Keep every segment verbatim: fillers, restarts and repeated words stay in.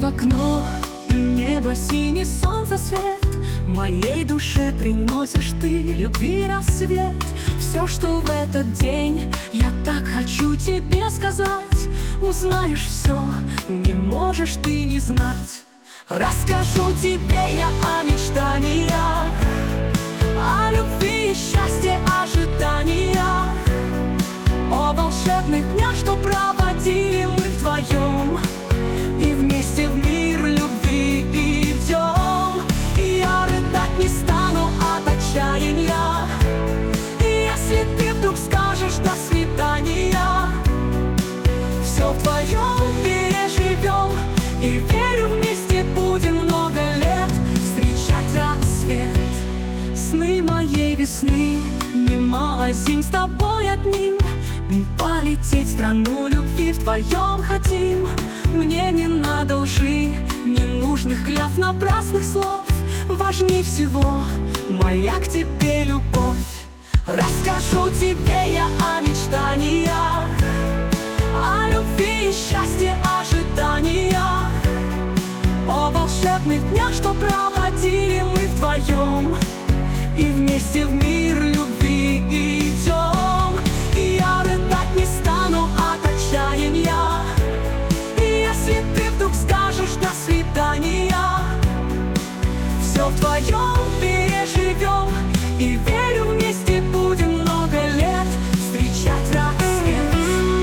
в окно, небо, синий солнце свет. Моей душе приносишь ты любви рассвет. Все, что в этот день я так хочу тебе сказать. Узнаешь все, не можешь ты не знать. Расскажу тебе я о мечтаниях, о любви и счастье, ожиданиях, о волшебных днях, что проводили мы вдвоем, и вместе в мир любви идем. И я рыдать не стану от отчаяния, если ты вдруг скажешь до свидания. Все вдвоем переживем, и верю, вместе будем много лет встречать рассвет. Сны моей весны, немало зим с тобой одним. Полететь в страну любви вдвоем хотим. Мне не надо лжи, ненужных клятв, напрасных слов. Важнее всего моя к тебе любовь. Расскажу тебе я о мечтаниях, о любви и счастье, ожиданиях, о волшебных днях, что проводили мы вдвоем, и вместе в мир любви идем. И я рыдать не стану от отчаяния, если ты вдруг скажешь до свидания. Все вдвоем переживем, и верю, вместе будем много лет встречать рассвет.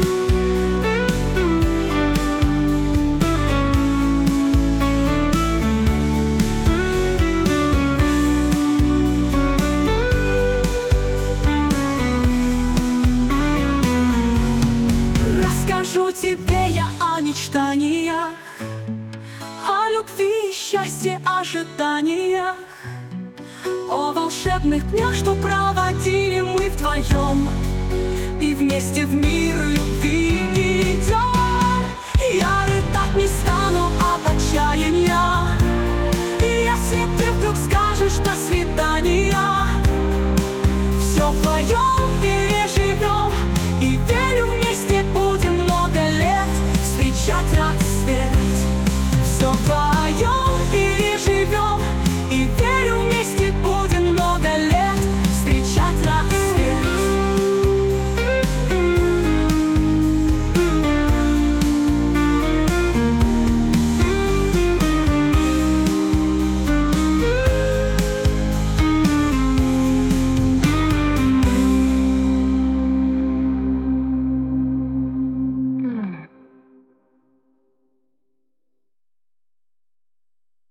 Расскажу тебе я о мечтаниях, о любви и счастье, ожиданиях, о волшебных днях, что проводили мы вдвоем, и вместе в мир любви